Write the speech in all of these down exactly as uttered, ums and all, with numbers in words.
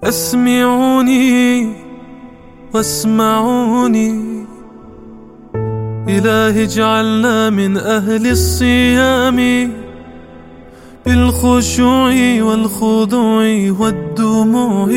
اسمعوني واسمعوني إلهي اجعلنا من أهل الصيام بالخشوع والخضوع والدموع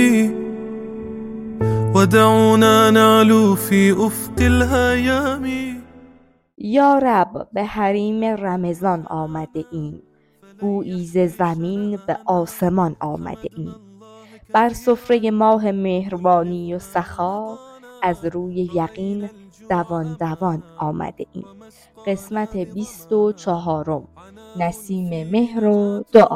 ودعونا نعلو في أفق الهیام. یا رب، به حریم رمضان آمده ایم، گویی ز زمین به آسمان آمده ایم. بر سفره ماه مهربانی و سخا از روی یقین دوان دوان آمده ایم. قسمت بیست و چهارم، نسیم مهر و دعا.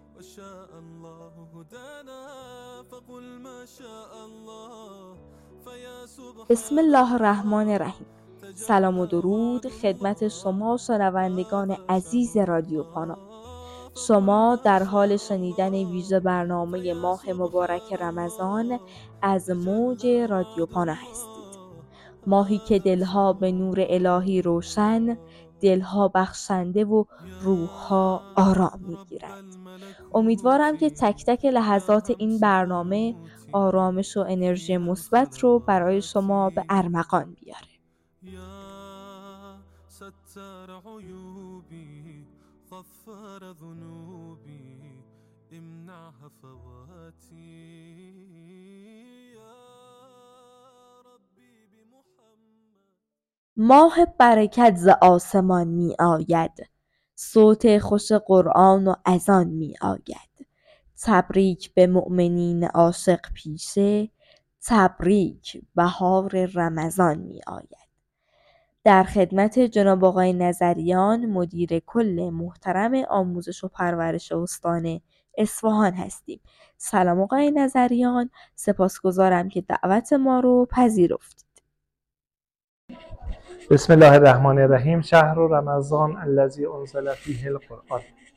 بسم الله الرحمن الرحیم. سلام و درود خدمت شما شنوندگان عزیز رادیو پانا. شما در حال شنیدن ویژه برنامه ماه مبارک رمضان از موج رادیو پانا هستید. ماهی که دلها به نور الهی روشن، دلها بخشنده و روحها آرام میگیرد. امیدوارم که تک تک لحظات این برنامه آرامش و انرژی مثبت رو برای شما به ارمغان بیاره. ستر عیوبی غفار ذنوبی امنع هفواتی ماه برکت ز آسمان می آید، صوت خوش قرآن و اذان می آید. تبریک به مؤمنین عاشق پیشه، تبریک بهار رمضان می آید. در خدمت جناب آقای نظریان، مدیر کل محترم آموزش و پرورش استان اصفهان هستیم. سلام آقای نظریان، سپاسگزارم که دعوت ما رو پذیرفتید. بسم الله الرحمن الرحیم. شهر رمضان الذی انزل فیه القرآن.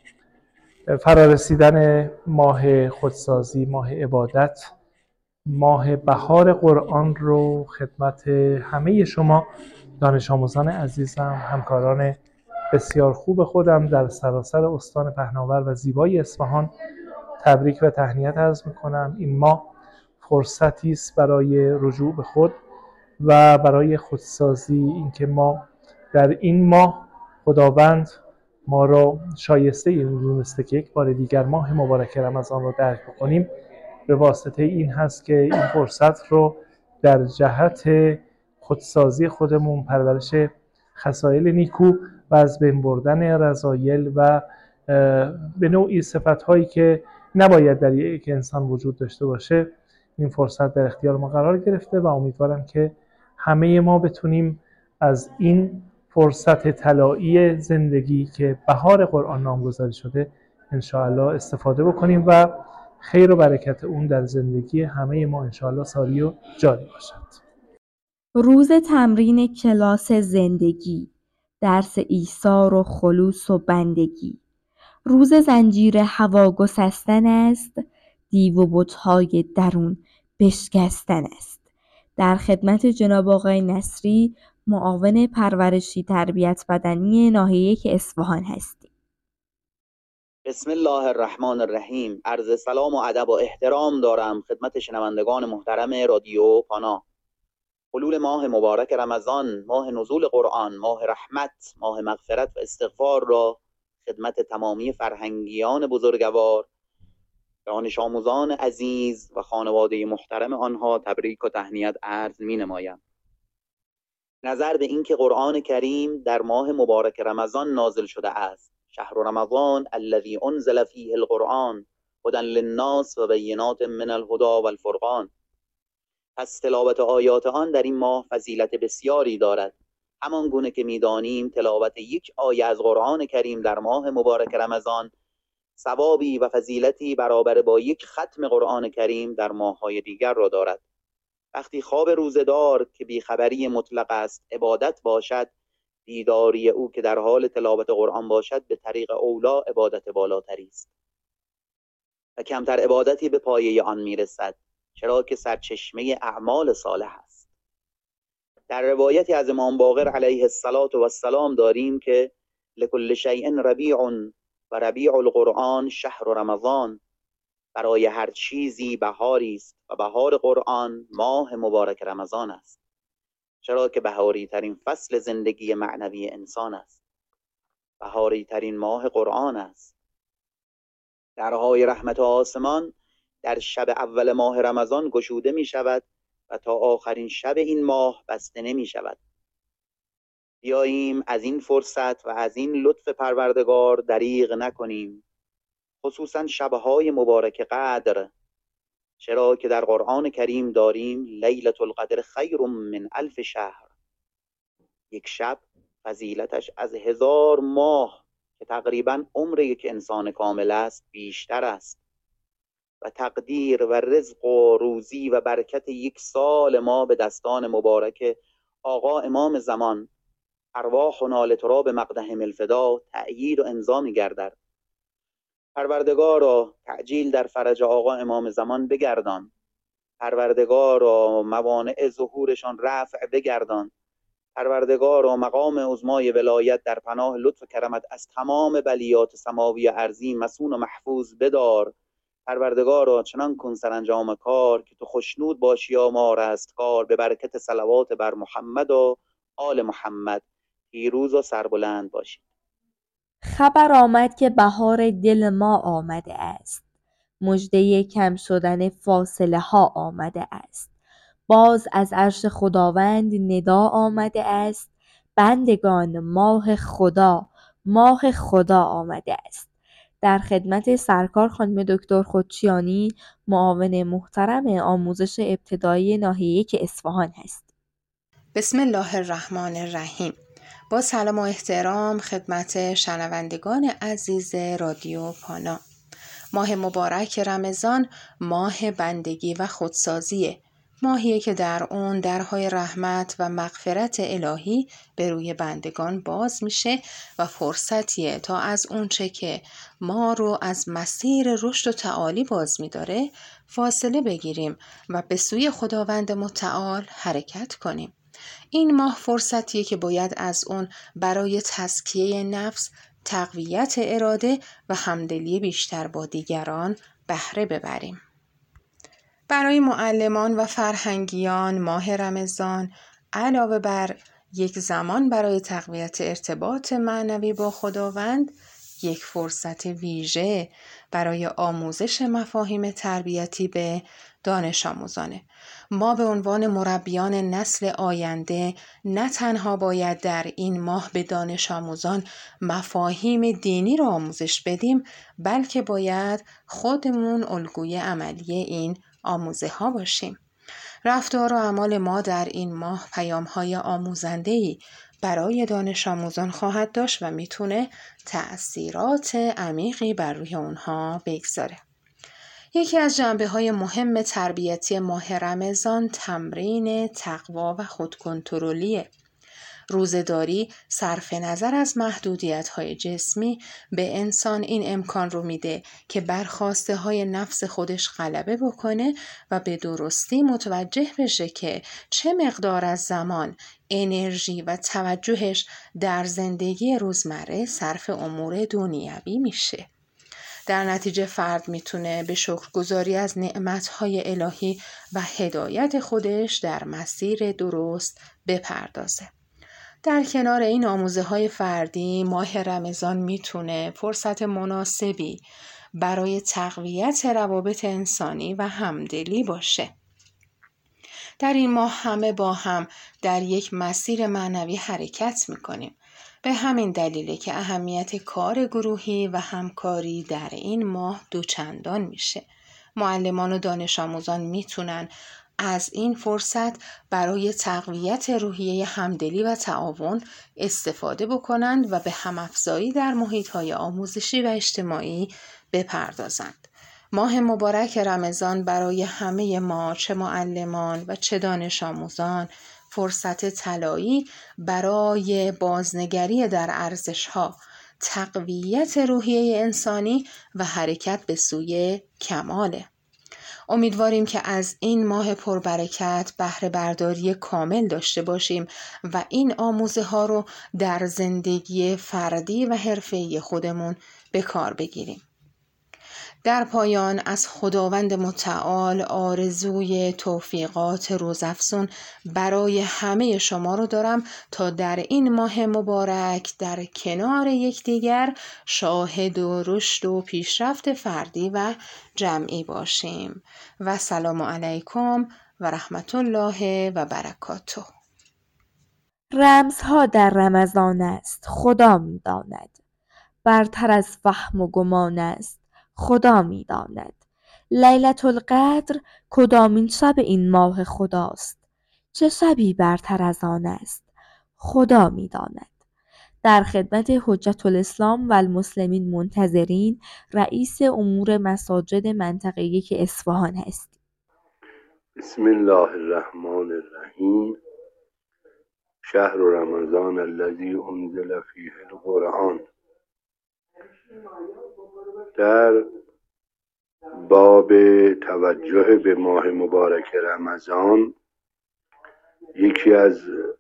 فرارسیدن ماه خودسازی، ماه عبادت، ماه بهار قرآن رو خدمت همه شما دانش آموزان عزیزم، همکاران بسیار خوب خودم در سراسر استان پهناور و زیبای اصفهان تبریک و تهنیت عرض می‌کنم. این ماه فرصتی است برای رجوع به خود و برای خودسازی، اینکه ما در این ماه خداوند ما را شایسته این دونسته که یک بار دیگر ماه مبارک رمضان رو درک بکنیم. به واسطه این هست که این فرصت رو در جهت خودسازی خودمون، پرورش خصایل نیکو و از بین بردن رذایل و به نوعی صفت‌هایی که نباید در یک انسان وجود داشته باشه، این فرصت در اختیار ما قرار گرفته و امیدوارم که همه ما بتونیم از این فرصت طلایی زندگی که بهار قرآن نامگذاری شده انشاءالله استفاده بکنیم و خیر و برکت اون در زندگی همه ما انشاءالله ساری و جاری باشد. روز تمرین کلاس زندگی، درس ایثار و خلوص و بندگی. روز زنجیر هوا گسستن است، دیو و بت‌های درون بشکستن است. در خدمت جناب آقای نصری، معاون پرورشی تربیت بدنی ناحیه اصفهان هستیم. بسم الله الرحمن الرحیم. عرض سلام و ادب و احترام دارم خدمت شنوندگان محترم رادیو پانا. حلول ماه مبارک رمضان، ماه نزول قرآن، ماه رحمت، ماه مغفرت و استغفار را خدمت تمامی فرهنگیان بزرگوار، دانش آموزان عزیز و خانواده محترم آنها تبریک و تهنیت عرض می نمایم. نظر به اینکه قرآن کریم در ماه مبارک رمضان نازل شده است، شهر رمضان الذی انزل فیه القرآن هدی للناس و بینات من الهدی والفرقان، پس تلاوت آیات آن در این ماه فضیلت بسیاری دارد. همان گونه که می‌دانیم تلاوت یک آیه از قرآن کریم در ماه مبارک رمضان ثوابی و فضیلتی برابر با یک ختم قرآن کریم در ماه‌های دیگر را دارد. وقتی خواب روزه‌دار که بیخبری مطلق است عبادت باشد، بیداری او که در حال تلاوت قرآن باشد به طریق اولا عبادت بالاتری است و کمتر عبادتی به پایه آن میرسد، چرا که سرچشمه اعمال صالح است. در روایتی از امام باقر علیه الصلاة و السلام داریم که لکل شیء ربیع و ربیع القرآن شهر رمضان، برای هر چیزی بهاری است و بهار قرآن ماه مبارک رمضان است، چرا که بهاری ترین فصل زندگی معنوی انسان است. بهاری ترین ماه قرآن است. درهای رحمت آسمان در شب اول ماه رمضان گشوده می شود و تا آخرین شب این ماه بسته نمی شود. بیاییم از این فرصت و از این لطف پروردگار دریغ نکنیم، خصوصا شبهای مبارک قدر، چرا که در قرآن کریم داریم لیلة القدر خیر من الف شهر. یک شب فضیلتش از هزار ماه که تقریبا عمر یک انسان کامل است بیشتر است و تقدیر و رزق و روزی و برکت یک سال ما به دستان مبارک آقا امام زمان ارواحنا لتراب مقدهم الفدا تأیید و امضا می‌گردد. پروردگارا تعجیل در فرج آقا امام زمان بگردان، پروردگارا موانع ظهورشان رفع بگردان، پروردگارا مقام عظمای ولایت در پناه لطف و کرمت از تمام بلیات سماوی و ارضی مسون و محفوظ بدار. پروردگارا چنان کن سرانجام کار که تو خوشنود باشی یا ما رستگار، به برکت صلوات بر محمد و آل محمد. پیروز و سربلند باشید. خبر آمد که بهار دل ما آمده است، مژده کم شدن فاصله ها آمده است. باز از عرش خداوند ندا آمده است، بندگان ماه خدا ماه خدا آمده است. در خدمت سرکار خانم دکتر خودچیانی، معاون محترم آموزش ابتدایی ناحیه یک اصفهان هست. بسم الله الرحمن الرحیم. با سلام و احترام خدمت شنوندگان عزیز رادیو پانا. ماه مبارک رمضان ماه بندگی و خودسازیه، ماهیه که در اون درهای رحمت و مغفرت الهی به روی بندگان باز میشه و فرصتیه تا از اونچه که ما رو از مسیر رشد و تعالی باز میداره فاصله بگیریم و به سوی خداوند متعال حرکت کنیم. این ماه فرصتیه که باید از اون برای تزکیه نفس، تقویت اراده و همدلی بیشتر با دیگران بهره ببریم. برای معلمان و فرهنگیان ماه رمضان علاوه بر یک زمان برای تقویت ارتباط معنوی با خداوند، یک فرصت ویژه برای آموزش مفاهیم تربیتی به دانش آموزانه. ما به عنوان مربیان نسل آینده نه تنها باید در این ماه به دانش آموزان مفاهیم دینی را آموزش بدیم، بلکه باید خودمون الگوی عملی این آموزه ها باشیم. رفتار و اعمال ما در این ماه پیام های آموزنده‌ای برای دانش آموزان خواهد داشت و میتونه تأثیرات عمیقی بر روی اونها بگذاره. یکی از جنبه‌های مهم تربیتی ماه رمضان تمرین تقوا و خودکنترلیه. روزه‌داری صرف نظر از محدودیت‌های جسمی به انسان این امکان رو میده که بر خواسته‌های نفس خودش غلبه بکنه و به درستی متوجه بشه که چه مقدار از زمان، انرژی و توجهش در زندگی روزمره صرف امور دنیوی میشه. در نتیجه فرد میتونه به شکرگزاری از نعمت‌های الهی و هدایت خودش در مسیر درست بپردازه. در کنار این آموزه‌های فردی، ماه رمضان میتونه فرصت مناسبی برای تقویت روابط انسانی و همدلی باشه. در این ماه همه با هم در یک مسیر معنوی حرکت میکنیم. به همین دلیله که اهمیت کار گروهی و همکاری در این ماه دوچندان میشه. معلمان و دانش آموزان میتونن از این فرصت برای تقویت روحیه همدلی و تعاون استفاده بکنند و به همافزایی در محیط‌های آموزشی و اجتماعی بپردازند. ماه مبارک رمضان برای همه ما، چه معلمان و چه دانش آموزان، فرصت طلایی برای بازنگری در ارزش‌ها، تقویت روحیه انسانی و حرکت به سوی کماله. امیدواریم که از این ماه پربرکت بهره برداری کامل داشته باشیم و این آموزه ها رو در زندگی فردی و حرفه‌ای خودمون به کار بگیریم. در پایان از خداوند متعال آرزوی توفیقات روزافزون برای همه شما رو دارم تا در این ماه مبارک در کنار یکدیگر شاهد و رشد و پیشرفت فردی و جمعی باشیم. و سلام علیکم و رحمت الله و برکاته. رمزها در رمضان است خدا می داند، برتر از فهم و گمان است خدا می داند. لیلة القدر کدامین شب این ماه خداست؟ چه شبی برتر از آن است خدا می داند. در خدمت حجت الاسلام و المسلمین منتظرین رئیس امور مساجد منطقه یک اصفهان هستیم. بسم الله الرحمن الرحیم. شهر رمضان الذی انزل فیه القرآن. در باب توجه به ماه مبارک رمضان، یکی از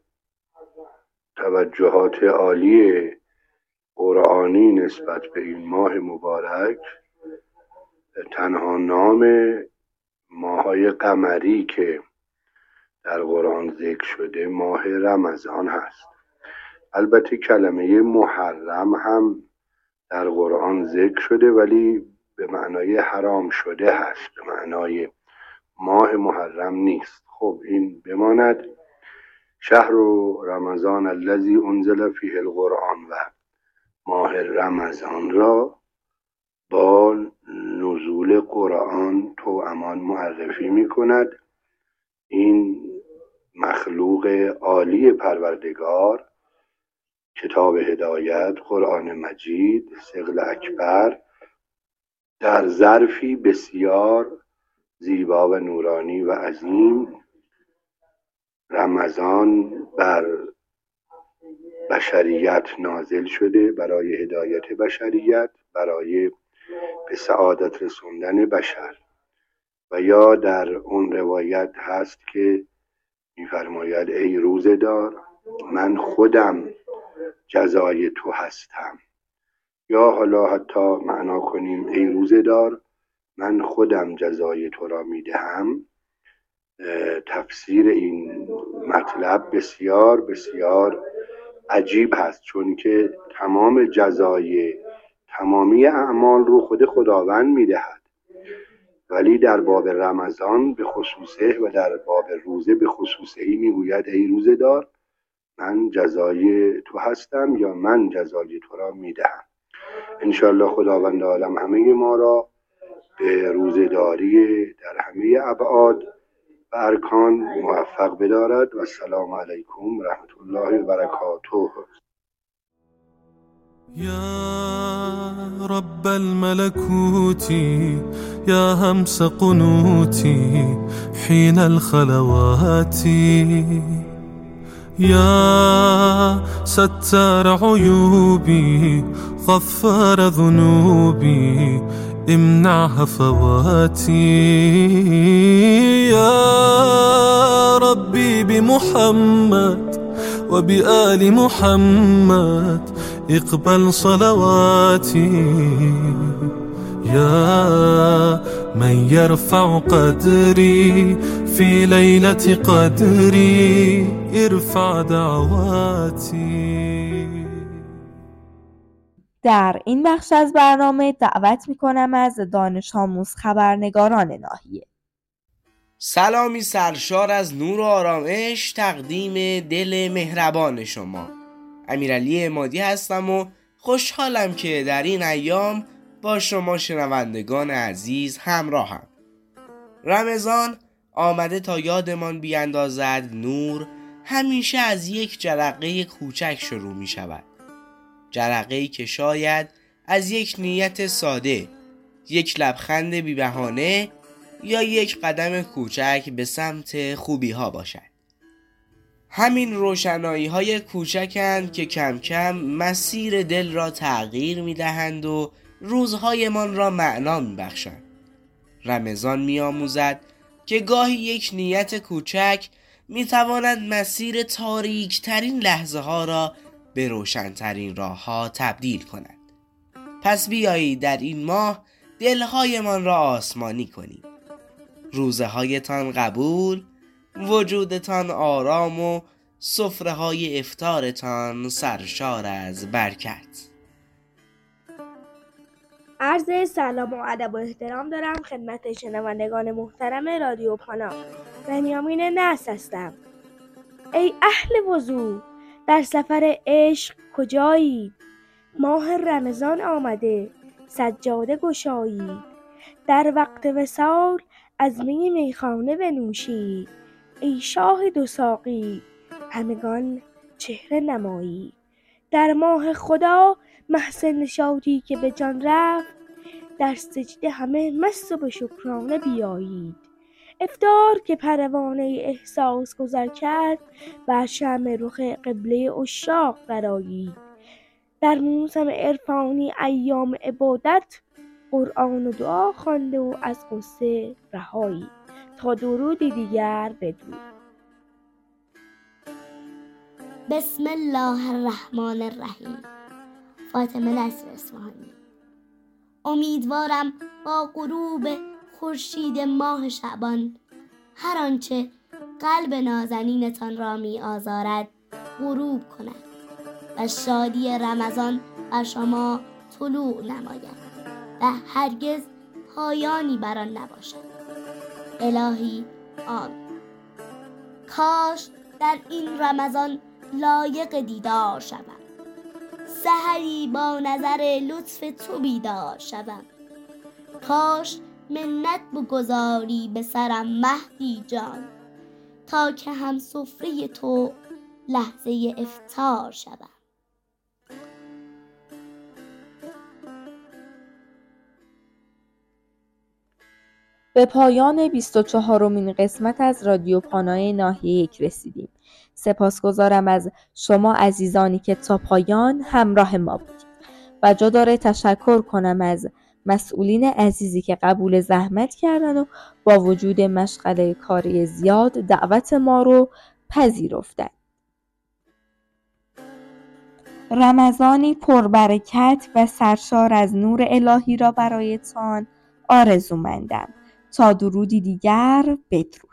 توجهات عالی قرآنی نسبت به این ماه مبارک تنها نام ماه‌های قمری که در قرآن ذکر شده ماه رمضان هست. البته کلمه محرم هم در قرآن ذکر شده ولی به معنای حرام شده هست، به معنای ماه محرم نیست. خب این بماند. شهر رمضان الذی انزل فیه القرآن و ماه رمضان را با نزول قرآن توامان معرفی می کند. این مخلوق عالی پروردگار، کتاب هدایت، قرآن مجید، ثقل اکبر، در ظرفی بسیار زیبا و نورانی و عظیم رمضان بر بشریت نازل شده، برای هدایت بشریت، برای به سعادت رسوندن بشر. و یا در اون روایت هست که می‌فرماید ای روزه‌دار من خودم جزای تو هستم، یا حالا حتی معنا کنیم ای روزه‌دار من خودم جزای تو را میدهم. تفسیر این مطلب بسیار بسیار عجیب هست، چون که تمام جزای تمامی اعمال رو خود خداوند میدهد، ولی در باب رمضان به خصوصه و در باب روزه به خصوصه میگوید ای روزه‌دار من جزای تو هستم یا من جزای تو را میدهم. انشالله خداوند عالم همه ما را به روزه‌داری در همه ابعاد و ارکان موفق بدارد. و السلام علیکم و رحمت الله و برکاته. يا رب الملكوت يا همس قنوتي حين الخلوات يا ستار عيوبي غفار ذنوبي امنع هفواتي يا ربي بمحمد وبآل محمد اقبل صلواتي يا من يرفع قدري في ليلة قدري ارفع دعواتي. در این بخش از برنامه دعوت میکنم از دانش آموز خبرنگاران ناحیه. سلامی سرشار از نور و آرامش تقدیم دل مهربان شما. امیرعلی عمادی هستم و خوشحالم که در این ایام با شما شنوندگان عزیز همراهم. رمضان آمده تا یادمان بیاندازد نور همیشه از یک جرقه کوچک شروع می شود. جرقه‌ای که شاید از یک نیت ساده، یک لبخند بی بهانه یا یک قدم کوچک به سمت خوبی ها باشد. همین روشنایی های کوچکند که کم کم مسیر دل را تغییر می دهند و روزهایمان را معنا می بخشند. رمضان می آموزد که گاهی یک نیت کوچک می تواند مسیر تاریک ترین لحظه ها را به روشن‌ترین راه ها تبدیل کند. پس بیایید در این ماه دلهایمان را آسمانی کنیم. روزه هایتان قبول، وجودتان آرام و سفره های افطارتان سرشار از برکت. عرض سلام و ادب و احترام دارم خدمت شنوندگان محترم رادیو پانا. بنیامین نحس هستم. ای اهل وضو، در سفر عشق کجایید؟ ماه رمضان آمده، سجاده گشایید. در وقت وصال از می میخانه بنوشید. ای شاه دو ساقی، همگان چهره نمایید. در ماه خدا محض نشاطی که به جان رفت، در سجده همه مست و به شکرانه بیایید. افطار که پروانه احساس گذر کرد، بر شمع رخ قبله عشاق درآیید. در موسم عرفانی ایام عبادت، قرآن و دعا خوانده و از غصه رهایید. تا درودی دیگر بدرود. بسم الله الرحمن الرحیم. فاطمه نصر اصفهانی. امیدوارم با غروب خورشید ماه شعبان هر آنچه قلب نازنینتان را می آزارد غروب کند و شادی رمضان بر شما طلوع نماید و هرگز پایانی بر آن نباشد. الهی آمین. کاش در این رمضان لایق دیدار شوم، سحری با نظر لطف تو بیدار شوم. کاش منت بگذاری به سرم مهدی جان، تا که هم سفره تو لحظه افطار شوم. به پایان بیست و چهارمین قسمت از رادیو پانای ناحیه یک رسیدیم. سپاسگزارم از شما عزیزانی که تا پایان همراه ما بودید و جا داره تشکر کنم از مسئولین عزیزی که قبول زحمت کردن و با وجود مشغله کاری زیاد دعوت ما رو پذیرفتن. رمضانی پربرکت و سرشار از نور الهی را برایتان آرزومندم. تا درودی دیگر، بدرود.